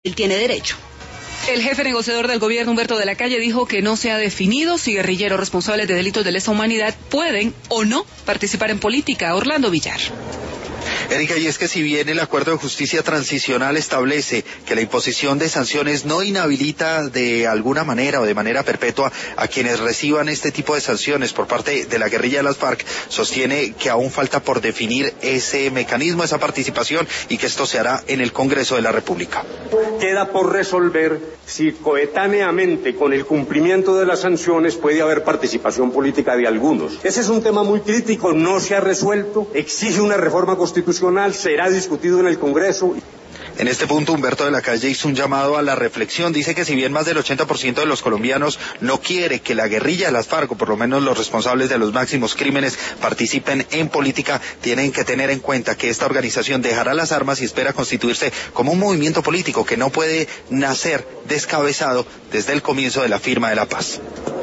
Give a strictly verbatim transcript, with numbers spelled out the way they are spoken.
Él tiene derecho. El jefe negociador del gobierno, Humberto de la Calle, dijo que no se ha definido si guerrilleros responsables de delitos de lesa humanidad pueden o no participar en política. Orlando Villar. Erika, y es que si bien el acuerdo de justicia transicional establece que la imposición de sanciones no inhabilita de alguna manera o de manera perpetua a quienes reciban este tipo de sanciones por parte de la guerrilla de las FARC, sostiene que aún falta por definir ese mecanismo, esa participación, y que esto se hará en el Congreso de la República. Queda por resolver si coetáneamente con el cumplimiento de las sanciones puede haber participación política de algunos. Ese es un tema muy crítico, no se ha resuelto, exige una reforma constitucional, será discutido en el Congreso. En este punto, Humberto de la Calle hizo un llamado a la reflexión. Dice que si bien más del ochenta por ciento de los colombianos no quiere que la guerrilla de las FARC, o por lo menos los responsables de los máximos crímenes, participen en política, tienen que tener en cuenta que esta organización dejará las armas y espera constituirse como un movimiento político que no puede nacer descabezado desde el comienzo de la firma de la paz.